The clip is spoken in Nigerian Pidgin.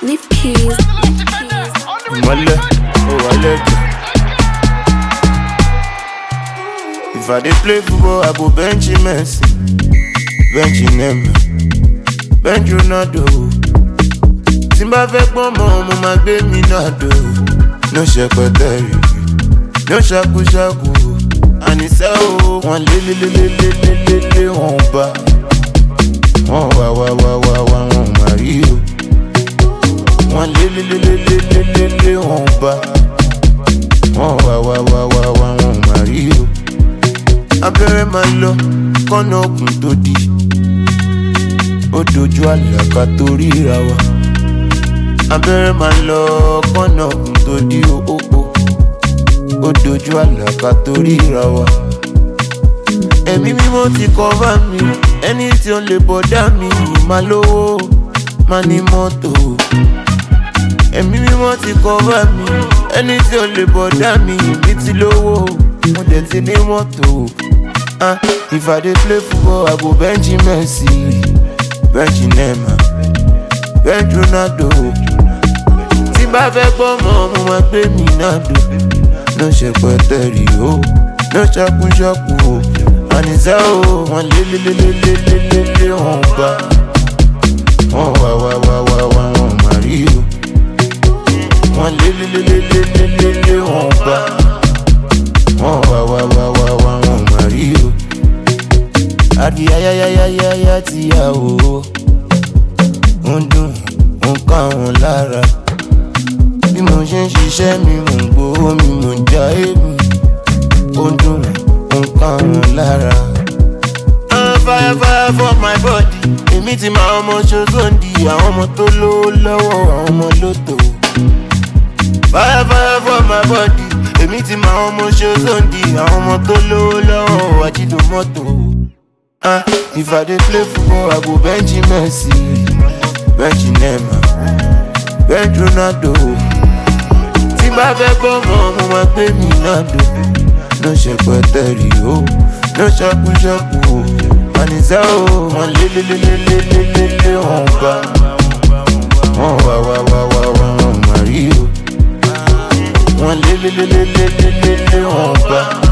Leaf keys. Wale, oh wale. If I dey play football, I go bench Messi, bench Neymar, bench Ronaldo. Timba fẹ́ pọ́n mọ́, mo máa gbé mi náà dò. No ṣẹpẹtẹrì, no ṣakúṣakú. Àníṣe o, wọ́n lé wọ́n bá. Wọ́n wá wọ́n máa rí o. Wọ́n lé wọ́n bá. Wọ́n wá wọ́n máa rí o. Abẹ́rẹ́ máa lọ kọ́nà òkun tó di. Ó dojú àlàkà tó ríra wa. Abẹ́rẹ́ máa lọ kọ́nà òkun tó di òpó. Ó dojú àlàkà tó ríra wa. Ẹ̀mí mímọ́ ti cover mi. Ẹni tí ó lè bọ̀dá mi máa lówó, máa ní mọ́tò. Ẹ̀mí mímọ́ ti cover mi. Ẹni tí ó lè bọ̀dá mi ti lówó, mo dẹ̀ ti ní mọ́tò. If I dey play football, I go bench Messi, bench Neymar, bench Ronaldo. Tí bá fẹ́ gbọ́ mọ́, mo máa gbé mi náà dò. No ṣẹpẹtẹrì o, no ṣakúṣakú o. Àníṣe o, wọ́n lé wọ́n bá. Wọ́n wá wọ́n máa rí o. Wọ́n lé wọ́n bá. Wọ́n wá wọ́n máa rí o. Adi ayayayayaya ti yà o. Ó ń dùn, ó ń ká wọn lára. Bí mo ṣe ń ṣiṣẹ́ mi, mò ń gbowó mi, mò ń já èmi. Ó ń dùn, ó ń ká wọn lára. Fire for my body. Èmi ti máa ọmọ ṣoṣondi. Àwọn ọmọ tó lówó lọ́wọ́, àwọn ọmọ lóto. Fire for my body. Èmi ti máa ọmọ ṣoṣondi. Àwọn ọmọ tó lówó lọ́wọ́, àjídò mọ́tò. If I dey play football, I go bench Messi, bench Neymar, bench Ronaldo. Tí bá fẹ́ gbọ́ mọ́, mo máa gbé mi náà dò. No ṣẹpẹtẹrì o, no ṣakúṣakú o. Àníṣe o, wọ́n lé wọ́n bá. Wọ́n wá wọ́n máa rí o. Wọ́n lé wọ́n bá.